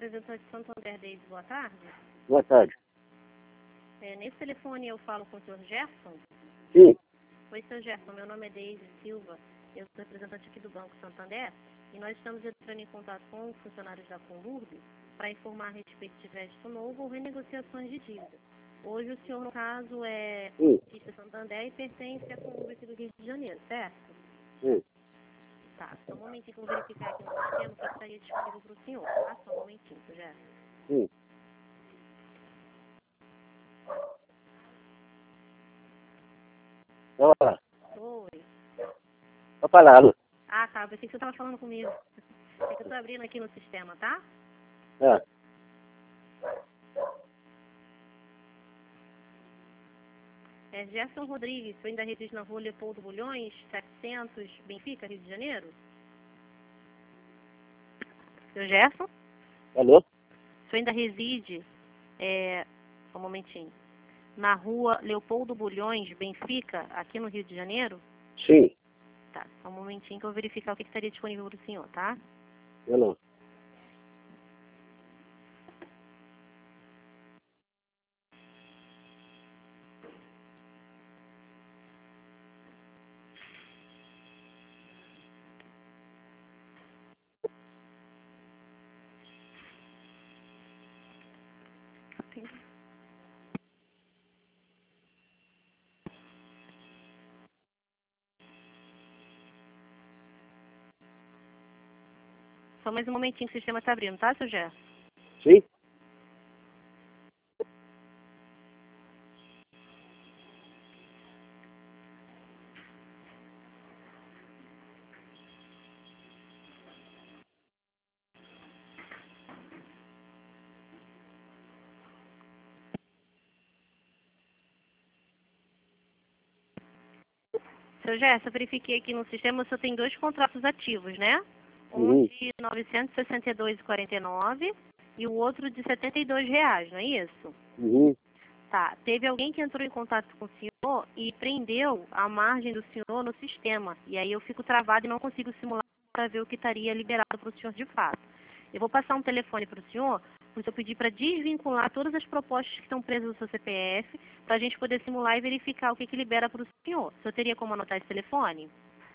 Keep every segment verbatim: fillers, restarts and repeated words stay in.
representante de Santander Davis, boa tarde. Boa tarde. É, nesse telefone eu falo com o senhor Gerson? Sim. Oi, senhor Gerson, meu nome é Deise Silva, eu sou representante aqui do Banco Santander e nós estamos entrando em contato com os funcionários da Conlurb para informar a respeito de crédito novo ou renegociações de dívida. Hoje o senhor, no caso, é cotista Santander e pertence à Conlurb aqui do Rio de Janeiro, certo? Sim. Tá, só um momentinho que eu vou verificar aqui no sistema o que estaria disponível para o senhor, tá? Só um momentinho, senhor Gerson. Sim. Olá. Oi. Vou falar, alô. Ah, tá, eu pensei que você estava falando comigo. É que eu estou abrindo aqui no sistema, tá? Ah. É Gerson Rodrigues, eu ainda resido na rua Leopoldo Bulhões, setecentos, Benfica, Rio de Janeiro? Seu Gerson? Alô? O senhor ainda reside, é, um momentinho, na rua Leopoldo Bulhões, Benfica, aqui no Rio de Janeiro? Sim. Tá, só um momentinho que eu vou verificar o que que estaria disponível para o senhor, tá? Alô. Só mais um momentinho que o sistema está abrindo, tá, seu Gerson? Sim. Seu Gerson, eu verifiquei aqui no sistema, o senhor tem dois contratos ativos, né? Um Uhum. de novecentos e sessenta e dois reais e quarenta e nove centavos e o outro de setenta e dois reais, não é isso? Uhum. Tá. Teve alguém que entrou em contato com o senhor e prendeu a margem do senhor no sistema. E aí eu fico travado e não consigo simular para ver o que estaria liberado para o senhor de fato. Eu vou passar um telefone para o senhor, para o senhor pedir para desvincular todas as propostas que estão presas no seu C P F, para a gente poder simular e verificar o que, que libera para o senhor. O senhor teria como anotar esse telefone?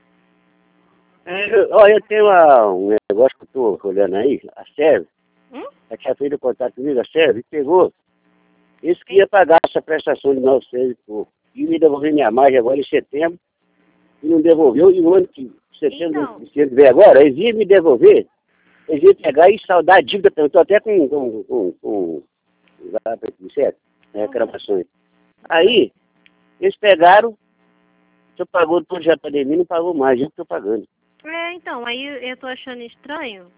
É, eu- olha, eu tenho uma, um negócio que eu tô olhando aí, a Sérvia, Hum? a tinha feito contato comigo, a Sérvia, e pegou, isso que ia pagar essa prestação de novecentos e pouco. E me devolver minha margem agora em setembro, e não devolveu, e o ano que setembro, Então, se ele vier agora, eles iam me devolver, eles iam pegar e saldar a dívida, eu estou até com, com, com, com, lá para certo, reclamações. Aí, eles pegaram, o senhor pagou todo já para mim, não pagou mais, eu estou pagando. é, então, aí eu tô achando estranho,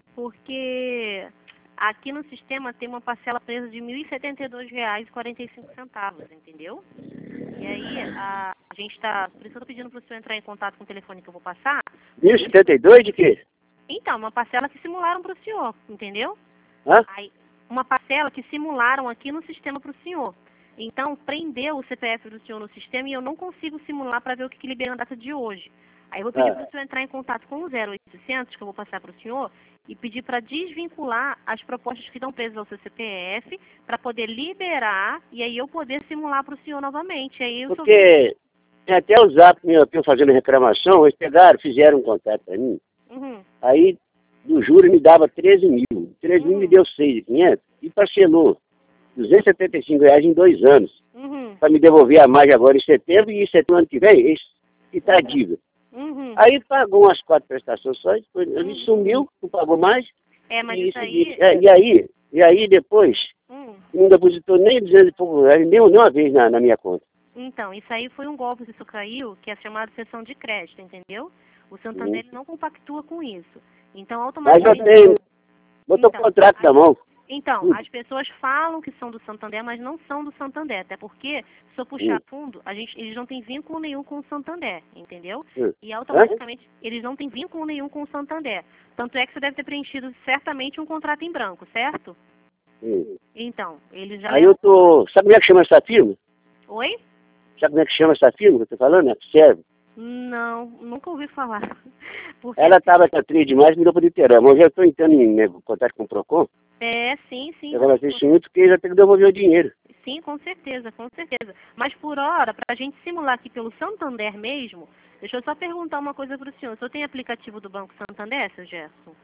porque aqui no sistema tem uma parcela presa de mil e setenta e dois reais e quarenta e cinco centavos, entendeu? E aí a, a gente tá, por isso eu tô pedindo pro senhor entrar em contato com o telefone que eu vou passar. mil e setenta e dois de quê? Então, uma parcela que simularam pro senhor, entendeu? Hã? Aí, uma parcela que simularam aqui no sistema pro senhor. Então, prendeu o C P F do senhor no sistema e eu não consigo simular para ver o que, que libera na data de hoje. Aí eu vou pedir Ah. para o senhor entrar em contato com o zero oitocentos, que eu vou passar para o senhor, e pedir para desvincular as propostas que estão presas ao seu C P F, para poder liberar, e aí eu poder simular para o senhor novamente. Aí eu só... Porque tem até o zap meu, eu fazendo reclamação, eles pegaram, fizeram um contato para mim, Uhum. aí do juro me dava treze mil, treze mil me Uhum. deu seis mil e quinhentos e parcelou duzentos e setenta e cinco reais em dois anos, Uhum. para me devolver a margem agora em setembro e em setembro ano que vem, eles quitar a dívida. Uhum. Aí pagou umas quatro prestações só, depois ele Uhum. sumiu, não pagou mais. É, mas E, isso seguinte, aí... é, e aí, e aí depois, Hum. não depositou nem duzentos e pouco reais, nem uma vez na, na minha conta. Então, isso aí foi um golpe que isso caiu, que é chamado cessão de crédito, entendeu? O Santander Uhum. ele não compactua com isso. Então, Mas eu automaticamente... tenho, botou o Então, contrato na as, mão. então, Tudo. as pessoas falam que são do Santander, mas não são do Santander. Até porque, se eu puxar Hum. fundo, a gente, eles não têm vínculo nenhum com o Santander, entendeu? Hum. E Hã? automaticamente, eles não têm vínculo nenhum com o Santander. Tanto é que você deve ter preenchido certamente um contrato em branco, certo? Hum. Então, eles já Aí levam... eu tô. Sabe como é que chama essa firma? Oi? Sabe como é que chama essa firma que eu tô falando? É Serve. Não, nunca ouvi falar. Porque Ela estava atriz demais, me deu para Niterói. Mas eu já estou entrando em né, contato com o Procon. É, sim, sim. Eu conversei com muito porque já tem que devolver o dinheiro. Sim, com certeza, com certeza. Mas por hora, para a gente simular aqui pelo Santander mesmo, deixa eu só perguntar uma coisa para o senhor. O senhor tem aplicativo do Banco Santander, seu Gerson?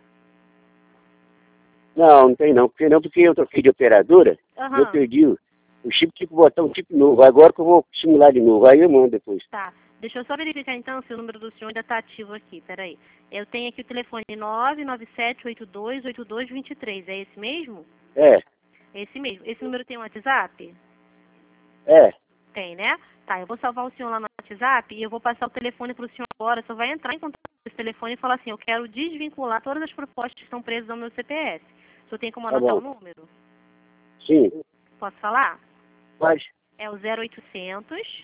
Não, não tem não. Porque não, porque eu troquei de operadora, Aham. e eu perdi o, o chip, tive que botar um chip novo. Agora que eu vou simular de novo, aí eu mando depois. Tá. Deixa eu só verificar então se o número do senhor ainda está ativo aqui. Peraí. Eu tenho aqui o telefone nove nove sete oito dois oito dois dois três. É esse mesmo? É, É esse mesmo. Esse número tem um WhatsApp? é. Tem, né? Tá, eu vou salvar o senhor lá no WhatsApp e eu vou passar o telefone para o senhor agora. Só vai entrar em contato com esse telefone e falar assim, eu quero desvincular todas as propostas que estão presas ao meu C P F. O senhor tem como Tá anotar bom. o número? Sim. Posso falar? Mas, É o zero oitocentos,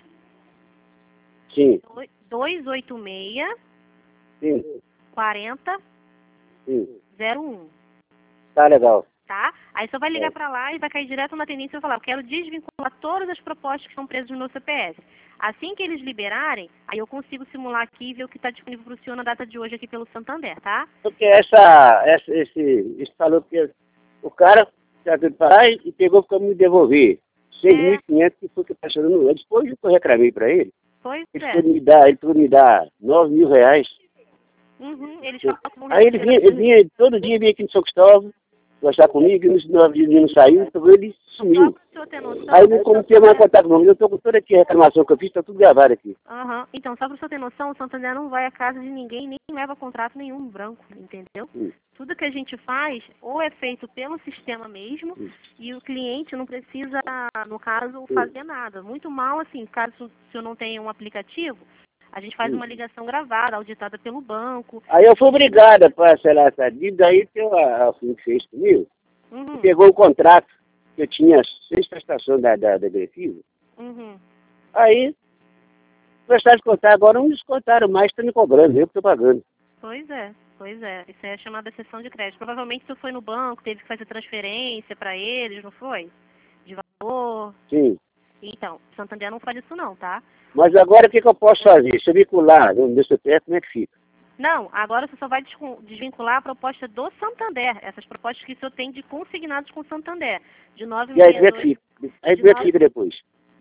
sim, dois oito seis, sim, quarenta, sim. zero um. Tá legal. Tá? Aí só vai ligar É. para lá e vai cair direto na atendência e vai falar, eu quero desvincular todas as propostas que estão presas no meu C P F. Assim que eles liberarem, aí eu consigo simular aqui e ver o que está disponível para o senhor na data de hoje aqui pelo Santander, tá? Porque essa, essa esse, esse falou que o cara já veio parar e pegou para me devolver seis mil e quinhentos que foi que tá chorando no depois que eu reclamei para ele, Pois ele é. foi me dar, ele foi me dar nove mil reais. Uhum, eles falam que vão Aí ele vinha, ele vinha, todo dia vinha aqui no São Cristóvão, conversar comigo, e nos nove dias ele não saiu, então ele Só sumiu. para o senhor ter noção. Aí não como tinha mais contato comigo, eu estou com toda aqui a reclamação que eu fiz, está tudo gravado aqui. Aham. Então, só para o senhor ter noção, o Santander não vai à casa de ninguém, nem leva contrato nenhum no branco, entendeu? Hum. Tudo que a gente faz, ou é feito pelo sistema mesmo, Hum. e o cliente não precisa, no caso, fazer nada. Muito mal, assim, caso o senhor não tenha um aplicativo, a gente faz Hum. uma ligação gravada, auditada pelo banco. Aí eu fui obrigada para selar essa dívida, aí que a, a que fez comigo, Uhum, pegou o contrato, que eu tinha seis prestações da, da, da Grefisa, uhum. aí gostaram de contar, agora não descontaram mais, estão me cobrando, eu que estou pagando. Pois é, pois é. Isso aí é chamada exceção de crédito. Provavelmente o senhor foi no banco, teve que fazer transferência para eles, não foi? De valor. Sim. Então, Santander não faz isso não, tá? Mas agora o que, que eu posso fazer? Se eu vincular no meu C P F, como é que fica? Não, agora você só vai descon- desvincular a proposta do Santander, essas propostas que o senhor tem de consignados com o Santander, de E aí como é que novecentos e sessenta e dois. fica? Aí de como é que nove- fica depois?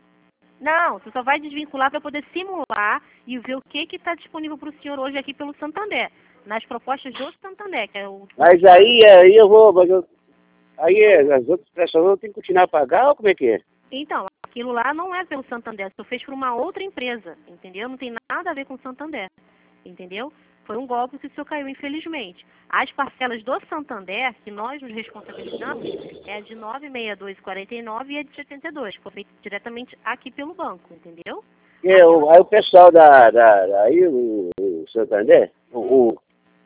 Não, você só vai desvincular para poder simular e ver o que que está disponível para o senhor hoje aqui pelo Santander, nas propostas do Santander, que é o... Mas aí, aí eu vou, mas eu, aí as outras prestações eu tenho que continuar a pagar ou como é que é? Então, aquilo lá não é pelo Santander, você fez por uma outra empresa, entendeu? Não tem nada a ver com o Santander, entendeu? Foi um golpe que o senhor caiu, infelizmente. As parcelas do Santander, que nós nos responsabilizamos, é a de nove mil seiscentos e dois vírgula quarenta e nove e a de setenta e dois, que foi feito diretamente aqui pelo banco, entendeu? É, o, aí o pessoal da, da, da aí, o, o Santander, o, o,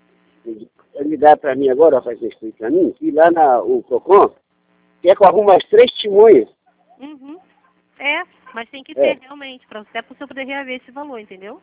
ele dá para mim agora, faz isso para mim, que lá na, o Procon, quer que eu arrume as três testemunhas. Uhum. É, mas tem que É. ter realmente, para até para o senhor poder reaver esse valor, entendeu?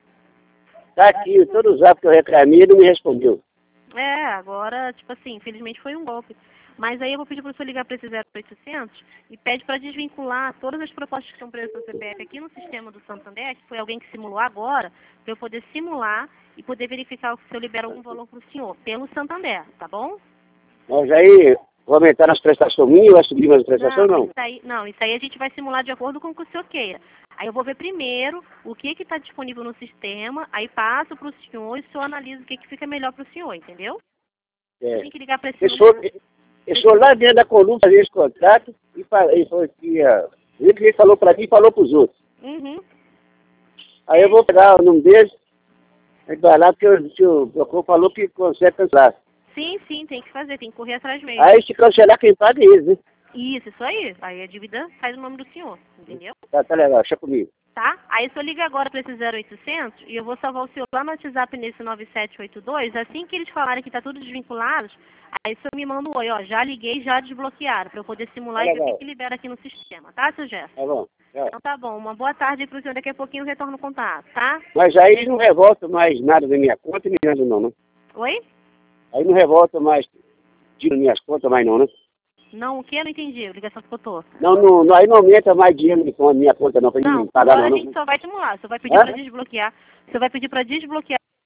Tá aqui, todo o zap que eu reclamei, ele não me respondeu. É, agora, tipo assim, infelizmente foi um golpe. Mas aí eu vou pedir para o senhor ligar para esse zero oitocentos e pede para desvincular todas as propostas que estão presas no C P F aqui no sistema do Santander, que foi alguém que simulou agora, para eu poder simular e poder verificar se eu libero algum valor para o senhor, pelo Santander, tá bom? Mas aí, vou aumentar nas prestações minhas, vai subir mais as prestações ou não? Isso aí, não, isso aí a gente vai simular de acordo com o que o senhor queira. Aí eu vou ver primeiro o que está disponível no sistema, aí passo para o senhor e o senhor analisa o que, que fica melhor para o senhor, entendeu? É. Tem que ligar para esse Esse número. foi, esse foi lá dentro da coluna fazer esse contrato e fa- ele falou que, ah, ele que falou para mim e falou para os outros. Uhum. Aí eu vou pegar o nome deles, a gente vai lá porque o senhor Procon falou que consegue cancelar. Sim, sim, tem que fazer, tem que correr atrás mesmo. Aí se cancelar, quem paga é eles, né? Isso, isso aí. Aí a dívida faz o nome do senhor, entendeu? Tá, tá legal, deixa comigo. Tá? Aí o senhor liga agora para esse zero oitocentos e eu vou salvar o senhor lá no WhatsApp nesse nove sete oito dois. Assim que eles falarem que tá tudo desvinculado, aí o senhor me manda um oi, ó, já liguei, já desbloquearam, para eu poder simular Tá e ver o legal. que, que libera aqui no sistema, tá, seu Gerson? Tá bom. Tchau. Então tá bom, uma boa tarde aí pro senhor, daqui a pouquinho eu retorno o contato, tá? Mas aí eles não revoltam mais nada da minha conta, nem nada não, né? Oi? Aí não revoltam mais dinheiro nas minhas contas mais não, né? Não, o que? Eu não entendi, a ligação ficou torta. Não, não, não, aí não aumenta mais dinheiro na minha conta não, pra Não, ele pagar agora não, a não. gente só vai simular, você vai pedir Hã? para desbloquear, você vai pedir para desbloquear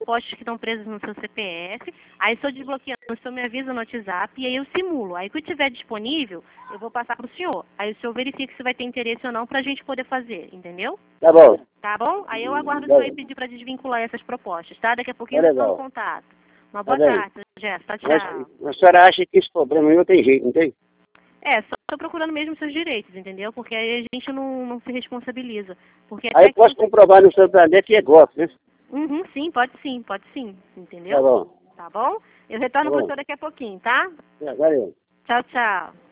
postos que estão presos no seu C P F. Aí, se eu desbloqueando, o senhor me avisa no WhatsApp e aí eu simulo. Aí, quando estiver disponível, eu vou passar para o senhor. Aí, o senhor verifica se vai ter interesse ou não para a gente poder fazer, entendeu? Tá bom. Tá bom? Aí, eu aguardo o Tá senhor aí bom. pedir para desvincular essas propostas, tá? Daqui a pouquinho Tá nós estamos legal. em contato. Uma Tá boa bem. tarde, Jéssica. Tchau, Mas tchau. a senhora acha que esse problema aí não tem jeito, não tem? É, só estou procurando mesmo seus direitos, entendeu? Porque aí a gente não, não se responsabiliza. Porque Aí até eu posso que... comprovar no Santander que é golpe, né? Uhum, sim, pode sim, pode sim, Tá entendeu? bom. Tá bom? Eu Tá retorno para o bom. senhor daqui a pouquinho, tá? É, valeu. Tchau, tchau.